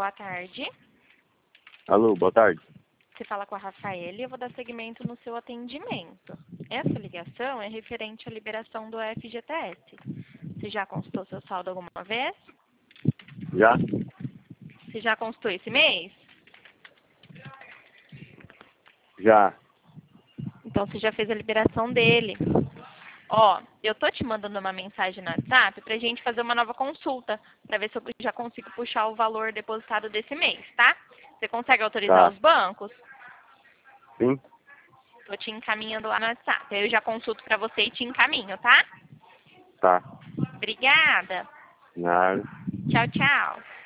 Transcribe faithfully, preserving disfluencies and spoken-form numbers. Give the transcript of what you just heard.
boa tarde. Alô, boa tarde. Você fala com a Rafaela e eu vou dar seguimento no seu atendimento. Essa ligação é referente à liberação do F G T S. Você já consultou seu saldo alguma vez? Já? Você já consultou esse mês? Já. Então você já fez a liberação dele. Ó, eu tô te mandando uma mensagem no WhatsApp pra gente fazer uma nova consulta, pra ver se eu já consigo puxar o valor depositado desse mês, tá? Você consegue autorizar Tá. os bancos? Sim? Tô te encaminhando lá no WhatsApp. Aí eu já consulto pra você e te encaminho, tá? Tá. Obrigada. Nada. Tchau, tchau.